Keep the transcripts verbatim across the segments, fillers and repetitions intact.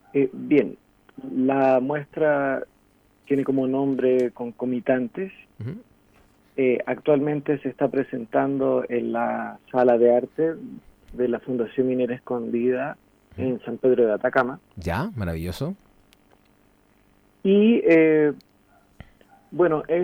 Eh, bien, la muestra tiene como nombre Concomitantes. Uh-huh. Eh, actualmente se está presentando en la sala de arte de la Fundación Minera Escondida Uh-huh. en San Pedro de Atacama. Ya, maravilloso. Y eh, bueno, es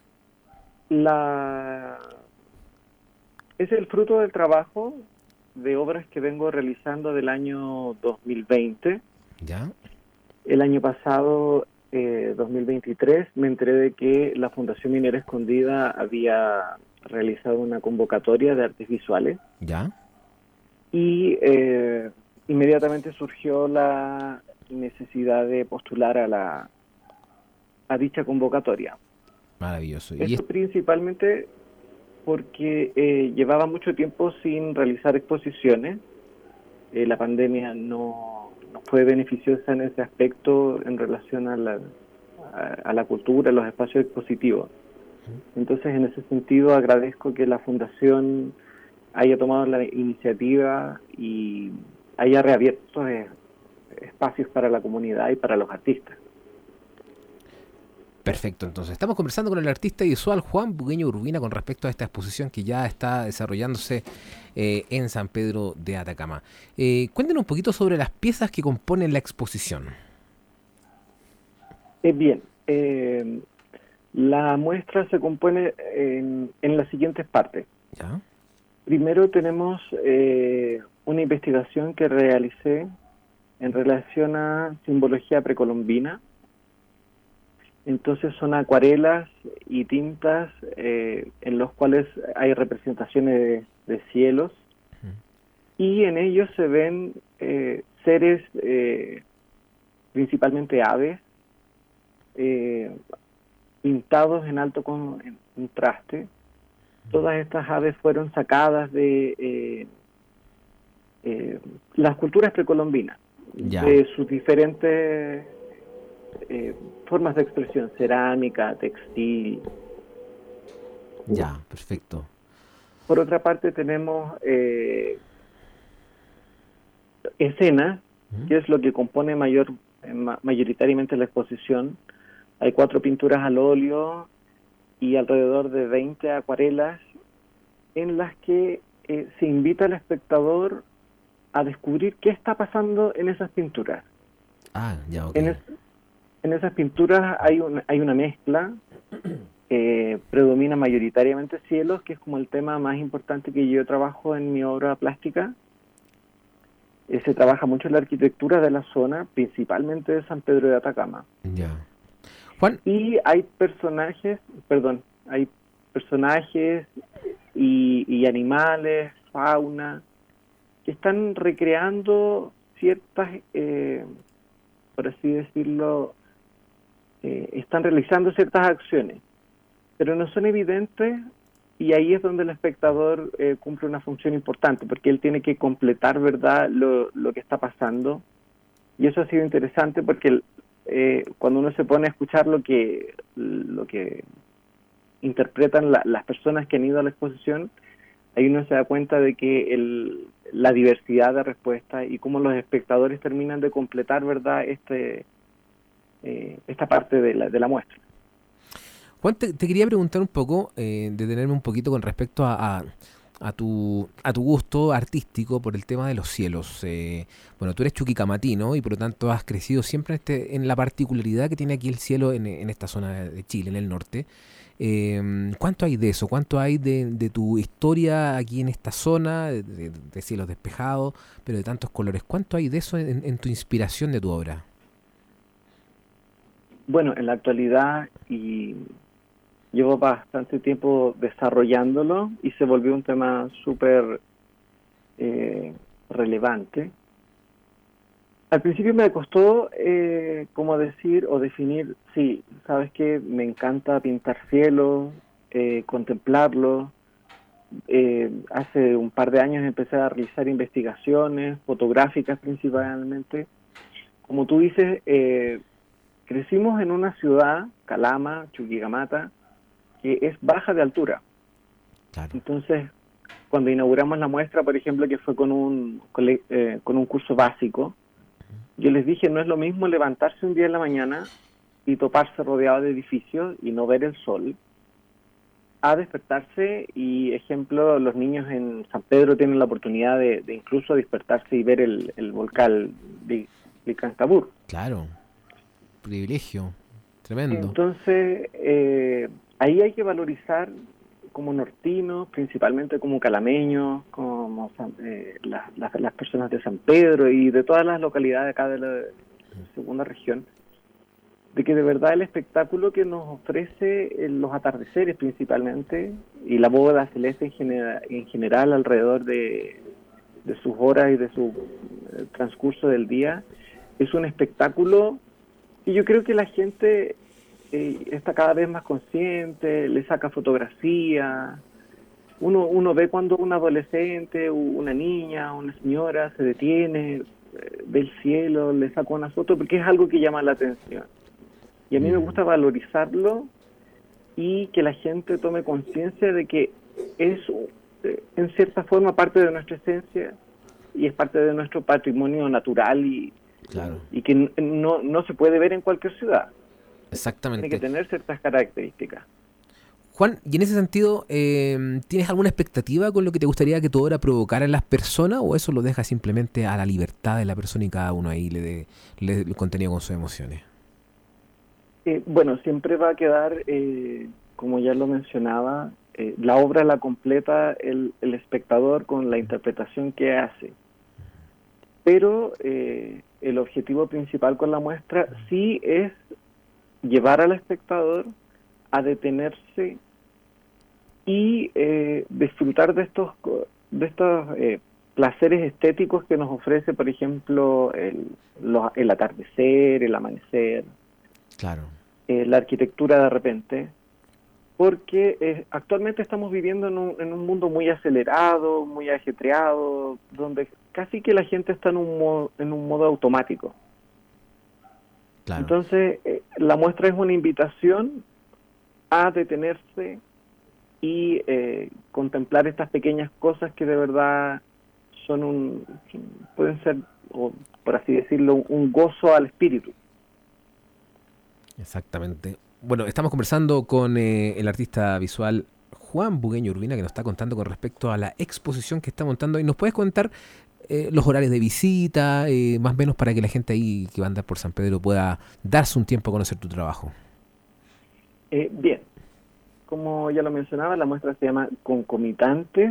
la es el fruto del trabajo de obras que vengo realizando del año dos mil veinte. Ya. El año pasado, eh, dos mil veintitrés, me enteré de que la Fundación Minera Escondida había realizado una convocatoria de artes visuales Ya. y eh, inmediatamente surgió la necesidad de postular a la a dicha convocatoria. Maravilloso. Y es... Esto principalmente porque eh, llevaba mucho tiempo sin realizar exposiciones. Eh, la pandemia no, no fue beneficiosa en ese aspecto en relación a la, a, a la cultura, a los espacios expositivos. Entonces, en ese sentido, agradezco que la Fundación haya tomado la iniciativa y haya reabierto eh, espacios para la comunidad y para los artistas. Perfecto, entonces estamos conversando con el artista visual Juan Bugueño Urbina con respecto a esta exposición que ya está desarrollándose eh, en San Pedro de Atacama. Eh, cuéntenos un poquito sobre las piezas que componen la exposición. Eh, bien, eh, la muestra se compone en, en las siguientes partes. ¿Ya? Primero tenemos eh, una investigación que realicé en relación a simbología precolombina. Entonces son acuarelas y tintas eh, en los cuales hay representaciones de, de cielos uh-huh. y en ellos se ven eh, seres, eh, principalmente aves, eh, pintados en alto contraste. Uh-huh. Todas estas aves fueron sacadas de eh, eh, las culturas precolombinas, ya. de sus diferentes Eh, formas de expresión, cerámica, textil. Ya, perfecto. Por otra parte tenemos eh, escenas, ¿Mm? que es lo que compone mayor eh, ma- mayoritariamente la exposición. Hay cuatro pinturas al óleo y alrededor de veinte acuarelas en las que eh, se invita al espectador a descubrir qué está pasando en esas pinturas. Ah, ya, ok. En es, En esas pinturas hay una, hay una mezcla, eh, predomina mayoritariamente cielos, que es como el tema más importante que yo trabajo en mi obra plástica. Eh, se trabaja mucho en la arquitectura de la zona, principalmente de San Pedro de Atacama. Ya. Juan. Y hay personajes, perdón, hay personajes y, y animales, fauna, que están recreando ciertas, eh, por así decirlo, Eh, están realizando ciertas acciones, pero no son evidentes y ahí es donde el espectador eh, cumple una función importante, porque él tiene que completar, ¿verdad?, lo, lo que está pasando. Y eso ha sido interesante porque eh, cuando uno se pone a escuchar lo que, lo que interpretan la, las personas que han ido a la exposición, ahí uno se da cuenta de que el, la diversidad de respuestas y cómo los espectadores terminan de completar, ¿verdad?, este Eh, esta parte de la, de la muestra. Juan, te, te quería preguntar un poco, eh, detenerme un poquito con respecto a, a, a, tu, a tu gusto artístico por el tema de los cielos. Eh, bueno, tú eres chuquicamatino y por lo tanto has crecido siempre en, este, en la particularidad que tiene aquí el cielo en, en esta zona de Chile, en el norte. Eh, ¿Cuánto hay de eso? ¿Cuánto hay de, de tu historia aquí en esta zona, de, de, de cielos despejados, pero de tantos colores? ¿Cuánto hay de eso en, en tu inspiración de tu obra? Bueno, en la actualidad y llevo bastante tiempo desarrollándolo y se volvió un tema súper eh, relevante. Al principio me costó eh, como decir o definir, sí, sabes que me encanta pintar cielos, eh, contemplarlos. Eh, hace un par de años empecé a realizar investigaciones fotográficas principalmente. Como tú dices, eh, crecimos en una ciudad, Calama, Chuquicamata, que es baja de altura. Claro. Entonces, cuando inauguramos la muestra, por ejemplo, que fue con un, con, eh, con un curso básico, yo les dije, no es lo mismo levantarse un día en la mañana y toparse rodeado de edificios y no ver el sol, a despertarse y, ejemplo, los niños en San Pedro tienen la oportunidad de, de incluso despertarse y ver el, el volcán de Vilcabur. Claro, privilegio, tremendo. Entonces, eh, ahí hay que valorizar como nortinos, principalmente como calameños, como eh, las, las, las personas de San Pedro y de todas las localidades acá de la segunda región, de que de verdad el espectáculo que nos ofrece en los atardeceres principalmente y la bóveda celeste en, genera, en general alrededor de, de sus horas y de su eh, transcurso del día es un espectáculo y yo creo que la gente eh, está cada vez más consciente, le saca fotografía. Uno, uno ve cuando un adolescente, una niña, una señora se detiene, eh, ve el cielo, le saca una foto porque es algo que llama la atención. Y a mí me gusta valorizarlo y que la gente tome conciencia de que es, en cierta forma, parte de nuestra esencia y es parte de nuestro patrimonio natural y, claro. y que no, no se puede ver en cualquier ciudad. Exactamente. Tiene que tener ciertas características. Juan, y en ese sentido, eh, ¿tienes alguna expectativa con lo que te gustaría que tu obra provocara en las personas o eso lo deja simplemente a la libertad de la persona y cada uno ahí le dé le dé el contenido con sus emociones? Eh, bueno, siempre va a quedar, eh, como ya lo mencionaba, eh, la obra la completa el, el espectador con la interpretación que hace. Pero eh, el objetivo principal con la muestra sí es llevar al espectador a detenerse y eh, disfrutar de estos, de estos eh, placeres estéticos que nos ofrece, por ejemplo, el, los, el atardecer, el amanecer. Claro. Eh, la arquitectura de repente, porque eh, actualmente estamos viviendo en un, en un mundo muy acelerado, muy ajetreado, donde casi que la gente está en un modo, en un modo automático. Claro. Entonces, eh, la muestra es una invitación a detenerse y eh, contemplar estas pequeñas cosas que de verdad son un, pueden ser, o por así decirlo, un gozo al espíritu. Exactamente. Bueno, estamos conversando con eh, el artista visual Juan Bugueño Urbina, que nos está contando con respecto a la exposición que está montando. ¿Y nos puedes contar eh, los horarios de visita, eh, más o menos para que la gente ahí que va a andar por San Pedro pueda darse un tiempo a conocer tu trabajo? Eh, bien, como ya lo mencionaba, la muestra se llama Concomitantes.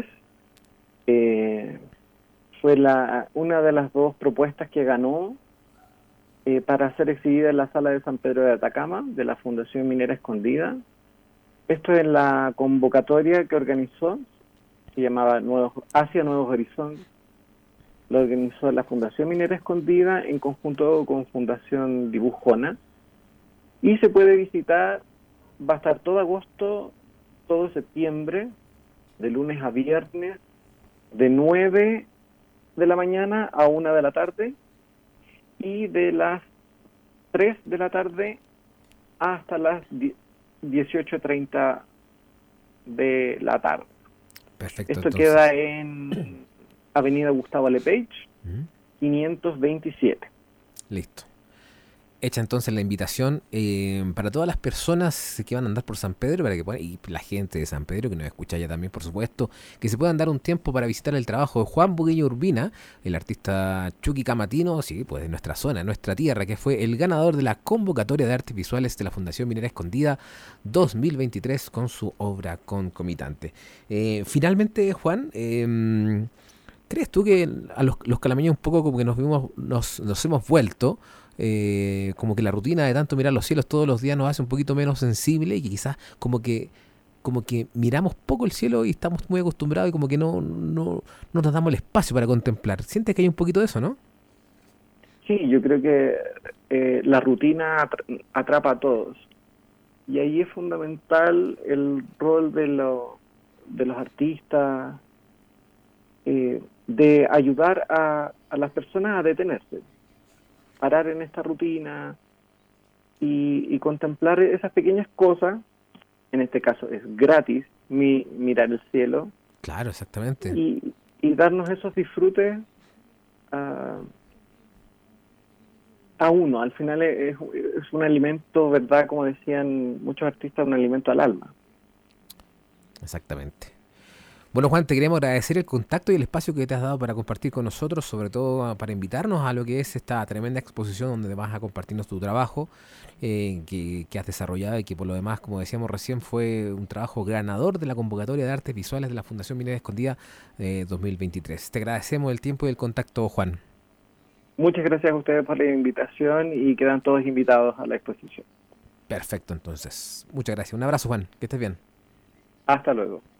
Eh, fue la una de las dos propuestas que ganó Eh, para ser exhibida en la sala de San Pedro de Atacama, de la Fundación Minera Escondida. Esto es la convocatoria que organizó, se llamaba Nuevos, Hacia Nuevos Horizontes, lo organizó la Fundación Minera Escondida en conjunto con Fundación Dibujona, y se puede visitar, va a estar todo agosto, todo septiembre, de lunes a viernes, de nueve de la mañana a una de la tarde, y de las tres de la tarde hasta las dieciocho treinta de la tarde. Perfecto. Esto Entonces queda en Avenida Gustavo Lepage, ¿Mm? quinientos veintisiete. Listo. Hecha entonces la invitación eh, para todas las personas que van a andar por San Pedro, para que puedan, y la gente de San Pedro que nos escucha ya también, por supuesto, que se puedan dar un tiempo para visitar el trabajo de Juan Bugueño Urbina, el artista chuquicamatino, sí, pues de nuestra zona, nuestra tierra, que fue el ganador de la convocatoria de artes visuales de la Fundación Minera Escondida dos mil veintitrés con su obra concomitante. Eh, finalmente, Juan, eh, ¿crees tú que a los, los calameños un poco como que nos vimos, nos, nos hemos vuelto? Eh, como que la rutina de tanto mirar los cielos todos los días nos hace un poquito menos sensible y que quizás como que como que miramos poco el cielo y estamos muy acostumbrados y como que no, no, no nos damos el espacio para contemplar. ¿Sientes que hay un poquito de eso, no? Sí, yo creo que eh, la rutina atrapa a todos y ahí es fundamental el rol de, lo, de los artistas, eh, de ayudar a, a las personas a detenerse, parar en esta rutina y, y contemplar esas pequeñas cosas. En este caso es gratis mi, mirar el cielo. Claro, exactamente. Y, y darnos esos disfrutes uh, a uno. Al final es, es un alimento, ¿verdad? Como decían muchos artistas, un alimento al alma. Exactamente. Bueno, Juan, te queremos agradecer el contacto y el espacio que te has dado para compartir con nosotros, sobre todo para invitarnos a lo que es esta tremenda exposición donde vas a compartirnos tu trabajo eh, que, que has desarrollado y que por lo demás, como decíamos recién, fue un trabajo ganador de la convocatoria de artes visuales de la Fundación Minera Escondida eh, dos mil veintitrés. Te agradecemos el tiempo y el contacto, Juan. Muchas gracias a ustedes por la invitación y quedan todos invitados a la exposición. Perfecto, entonces. Muchas gracias. Un abrazo, Juan. Que estés bien. Hasta luego.